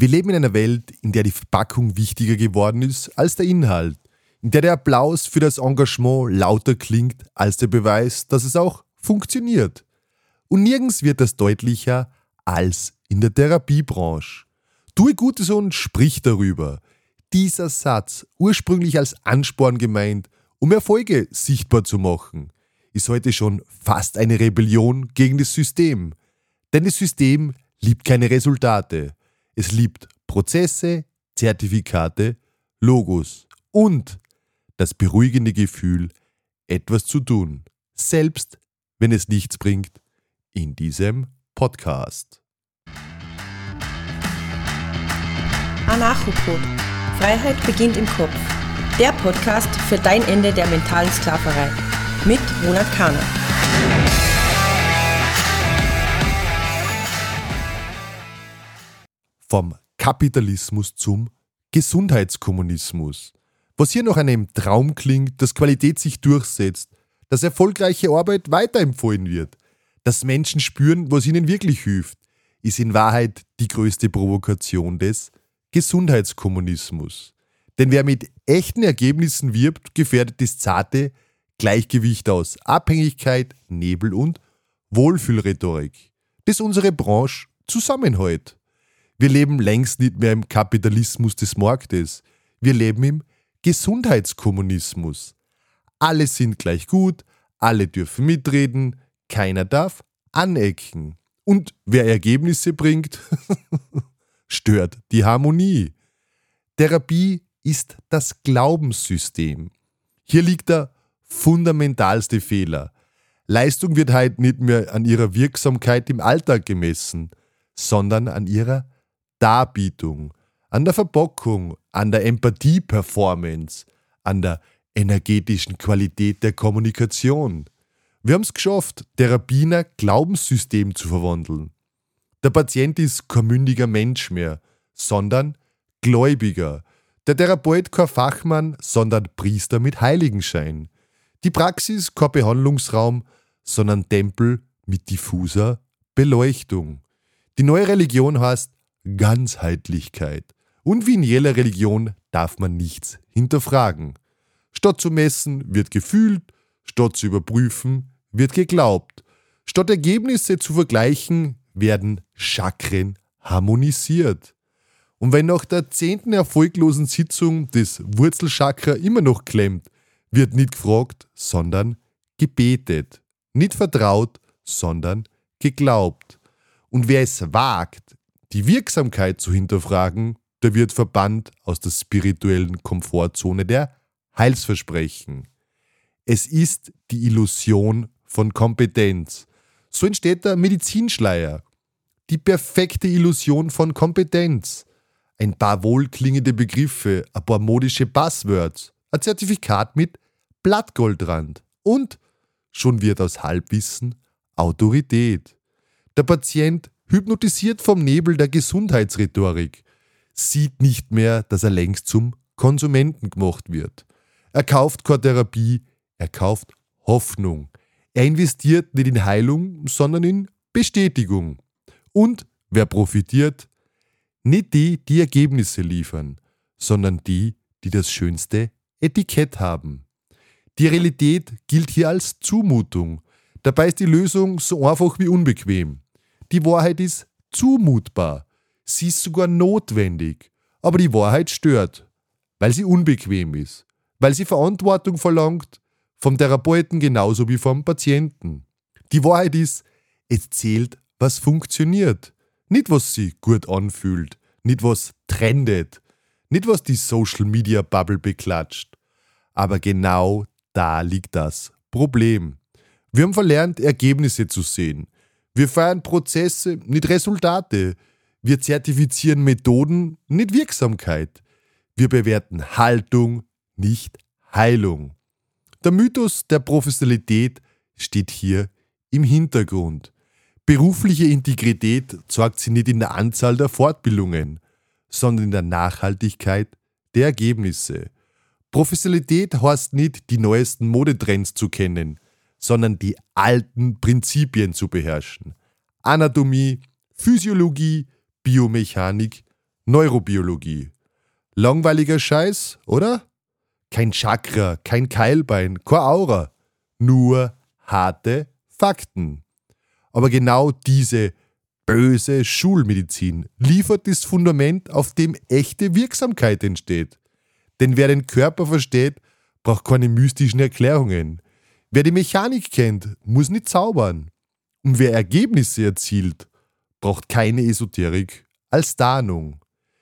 Wir leben in einer Welt, in der die Verpackung wichtiger geworden ist als der Inhalt, in der Applaus für das Engagement lauter klingt als der Beweis, dass es auch funktioniert. Und nirgends wird das deutlicher als in der Therapiebranche. Tue Gutes und sprich darüber. Dieser Satz, ursprünglich als Ansporn gemeint, um Erfolge sichtbar zu machen, ist heute schon fast eine Rebellion gegen das System. Denn das System liebt keine Resultate. Es liebt Prozesse, Zertifikate, Logos und das beruhigende Gefühl, etwas zu tun, selbst wenn es nichts bringt, in diesem Podcast. Anarchopod. Freiheit beginnt im Kopf. Der Podcast für dein Ende der mentalen Sklaverei. Mit Ronald Kahner. Vom Kapitalismus zum Gesundheitskommunismus. Was hier noch an einem Traum klingt, dass Qualität sich durchsetzt, dass erfolgreiche Arbeit weiterempfohlen wird, dass Menschen spüren, was ihnen wirklich hilft, ist in Wahrheit die größte Provokation des Gesundheitskommunismus. Denn wer mit echten Ergebnissen wirbt, gefährdet das zarte Gleichgewicht aus Abhängigkeit, Nebel und Wohlfühlrhetorik, das unsere Branche zusammenhält. Wir leben längst nicht mehr im Kapitalismus des Marktes. Wir leben im Gesundheitskommunismus. Alle sind gleich gut, alle dürfen mitreden, keiner darf anecken. Und wer Ergebnisse bringt, stört die Harmonie. Therapie ist das Glaubenssystem. Hier liegt der fundamentalste Fehler. Leistung wird heute nicht mehr an ihrer Wirksamkeit im Alltag gemessen, sondern an ihrer Darbietung, an der Verpackung, an der Empathie-Performance, an der energetischen Qualität der Kommunikation. Wir haben es geschafft, Therapie in ein Glaubenssystem zu verwandeln. Der Patient ist kein mündiger Mensch mehr, sondern Gläubiger. Der Therapeut kein Fachmann, sondern Priester mit Heiligenschein. Die Praxis kein Behandlungsraum, sondern Tempel mit diffuser Beleuchtung. Die neue Religion heißt Ganzheitlichkeit. Und wie in jeder Religion darf man nichts hinterfragen. Statt zu messen wird gefühlt, statt zu überprüfen wird geglaubt. Statt Ergebnisse zu vergleichen werden Chakren harmonisiert. Und wenn nach der 10. erfolglosen Sitzung das Wurzelchakra immer noch klemmt, wird nicht gefragt, sondern gebetet. Nicht vertraut, sondern geglaubt. Und wer es wagt, die Wirksamkeit zu hinterfragen, der wird verbannt aus der spirituellen Komfortzone der Heilsversprechen. Es ist die Illusion von Kompetenz. So entsteht der Medizinschleier. Die perfekte Illusion von Kompetenz. Ein paar wohlklingende Begriffe, ein paar modische Buzzwords, ein Zertifikat mit Blattgoldrand und schon wird aus Halbwissen Autorität. Der Patient, hypnotisiert vom Nebel der Gesundheitsrhetorik, sieht nicht mehr, dass er längst zum Konsumenten gemacht wird. Er kauft keine Therapie, er kauft Hoffnung. Er investiert nicht in Heilung, sondern in Bestätigung. Und wer profitiert? Nicht die, die Ergebnisse liefern, sondern die, die das schönste Etikett haben. Die Realität gilt hier als Zumutung. Dabei ist die Lösung so einfach wie unbequem. Die Wahrheit ist zumutbar. Sie ist sogar notwendig. Aber die Wahrheit stört, weil sie unbequem ist. Weil sie Verantwortung verlangt, vom Therapeuten genauso wie vom Patienten. Die Wahrheit ist, es zählt, was funktioniert. Nicht, was sich gut anfühlt. Nicht, was trendet. Nicht, was die Social-Media-Bubble beklatscht. Aber genau da liegt das Problem. Wir haben verlernt, Ergebnisse zu sehen. Wir feiern Prozesse, nicht Resultate. Wir zertifizieren Methoden, nicht Wirksamkeit. Wir bewerten Haltung, nicht Heilung. Der Mythos der Professionalität steht hier im Hintergrund. Berufliche Integrität zeigt sich nicht in der Anzahl der Fortbildungen, sondern in der Nachhaltigkeit der Ergebnisse. Professionalität heißt nicht, die neuesten Modetrends zu kennen, sondern die alten Prinzipien zu beherrschen. Anatomie, Physiologie, Biomechanik, Neurobiologie. Langweiliger Scheiß, oder? Kein Chakra, kein Keilbein, keine Aura. Nur harte Fakten. Aber genau diese böse Schulmedizin liefert das Fundament, auf dem echte Wirksamkeit entsteht. Denn wer den Körper versteht, braucht keine mystischen Erklärungen. Wer die Mechanik kennt, muss nicht zaubern. Und wer Ergebnisse erzielt, braucht keine Esoterik als Tarnung.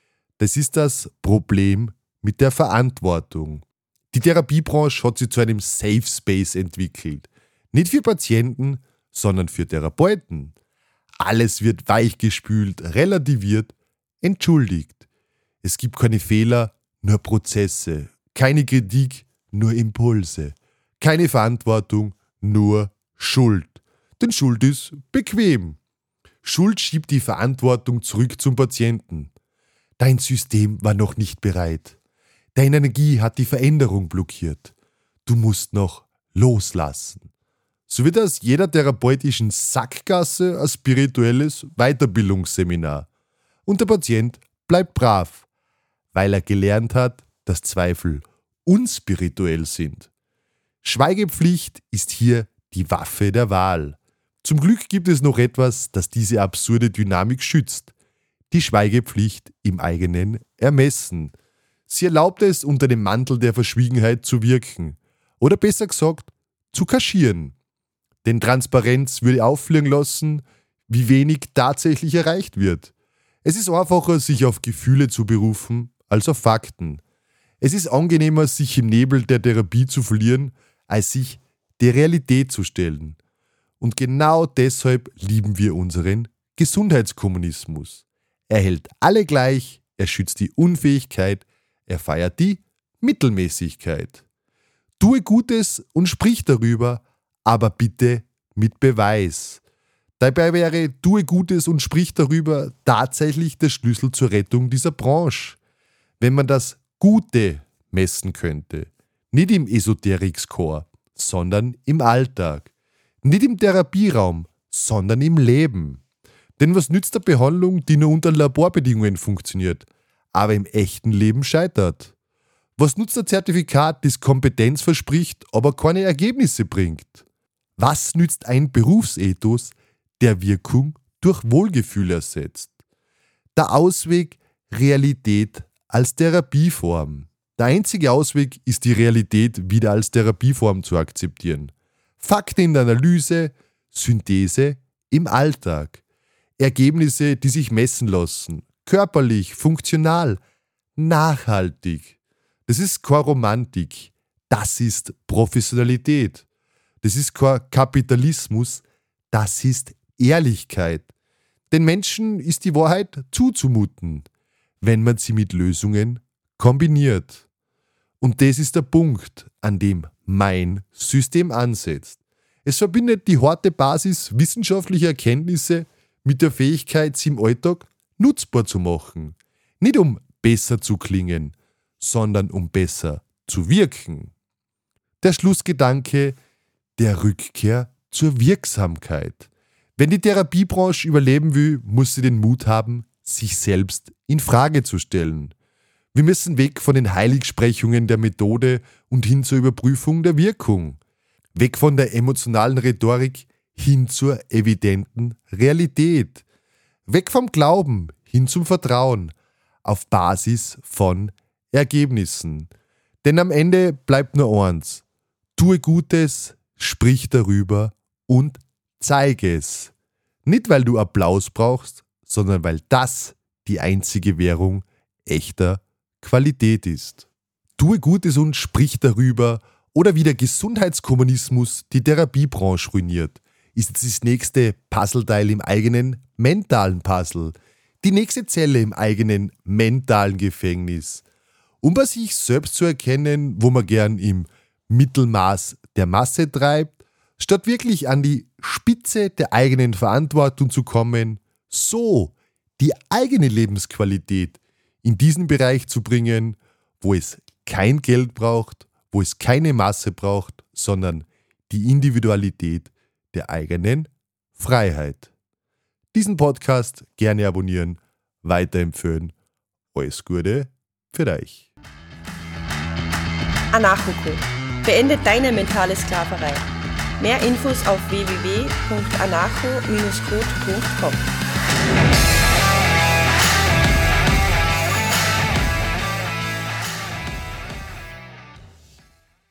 Das ist das Problem mit der Verantwortung. Die Therapiebranche hat sich zu einem Safe Space entwickelt. Nicht für Patienten, sondern für Therapeuten. Alles wird weichgespült, relativiert, entschuldigt. Es gibt keine Fehler, nur Prozesse. Keine Kritik, nur Impulse. Keine Verantwortung, nur Schuld. Denn Schuld ist bequem. Schuld schiebt die Verantwortung zurück zum Patienten. Dein System war noch nicht bereit. Deine Energie hat die Veränderung blockiert. Du musst noch loslassen. So wird aus jeder therapeutischen Sackgasse ein spirituelles Weiterbildungsseminar. Und der Patient bleibt brav, weil er gelernt hat, dass Zweifel unspirituell sind. Schweigepflicht ist hier die Waffe der Wahl. Zum Glück gibt es noch etwas, das diese absurde Dynamik schützt. Die Schweigepflicht im eigenen Ermessen. Sie erlaubt es, unter dem Mantel der Verschwiegenheit zu wirken. Oder besser gesagt, zu kaschieren. Denn Transparenz würde auffliegen lassen, wie wenig tatsächlich erreicht wird. Es ist einfacher, sich auf Gefühle zu berufen, als auf Fakten. Es ist angenehmer, sich im Nebel der Therapie zu verlieren, als sich der Realität zu stellen. Und genau deshalb lieben wir unseren Gesundheitskommunismus. Er hält alle gleich, er schützt die Unfähigkeit, er feiert die Mittelmäßigkeit. Tue Gutes und sprich darüber, aber bitte mit Beweis. Dabei wäre Tue Gutes und sprich darüber tatsächlich der Schlüssel zur Rettung dieser Branche. Wenn man das Gute messen könnte, nicht im Esoterik-Score, sondern im Alltag. Nicht im Therapieraum, sondern im Leben. Denn was nützt eine Behandlung, die nur unter Laborbedingungen funktioniert, aber im echten Leben scheitert? Was nutzt ein Zertifikat, das Kompetenz verspricht, aber keine Ergebnisse bringt? Was nützt ein Berufsethos, der Wirkung durch Wohlgefühl ersetzt? Der Ausweg Realität als Therapieform. Der einzige Ausweg ist die Realität wieder als Therapieform zu akzeptieren. Fakten in der Analyse, Synthese im Alltag. Ergebnisse, die sich messen lassen. Körperlich, funktional, nachhaltig. Das ist keine Romantik. Das ist Professionalität. Das ist kein Kapitalismus. Das ist Ehrlichkeit. Den Menschen ist die Wahrheit zuzumuten, wenn man sie mit Lösungen kombiniert. Und das ist der Punkt, an dem mein System ansetzt. Es verbindet die harte Basis wissenschaftlicher Erkenntnisse mit der Fähigkeit, sie im Alltag nutzbar zu machen. Nicht um besser zu klingen, sondern um besser zu wirken. Der Schlussgedanke der Rückkehr zur Wirksamkeit. Wenn die Therapiebranche überleben will, muss sie den Mut haben, sich selbst in Frage zu stellen. Wir müssen weg von den Heiligsprechungen der Methode und hin zur Überprüfung der Wirkung. Weg von der emotionalen Rhetorik hin zur evidenten Realität. Weg vom Glauben hin zum Vertrauen auf Basis von Ergebnissen. Denn am Ende bleibt nur eins. Tue Gutes, sprich darüber und zeige es. Nicht, weil du Applaus brauchst, sondern weil das die einzige Währung echter Qualität ist. Tue Gutes und sprich darüber, oder wie der Gesundheitskommunismus die Therapiebranche ruiniert, ist jetzt das nächste Puzzleteil im eigenen mentalen Puzzle. Die nächste Zelle im eigenen mentalen Gefängnis. Um bei sich selbst zu erkennen, wo man gern im Mittelmaß der Masse treibt, statt wirklich an die Spitze der eigenen Verantwortung zu kommen, so die eigene Lebensqualität in diesen Bereich zu bringen, wo es kein Geld braucht, wo es keine Masse braucht, sondern die Individualität der eigenen Freiheit. Diesen Podcast gerne abonnieren, weiterempfehlen alles Gute für euch. Anarcho-Code. Beende deine mentale Sklaverei. Mehr Infos auf www.anarcho-code.com.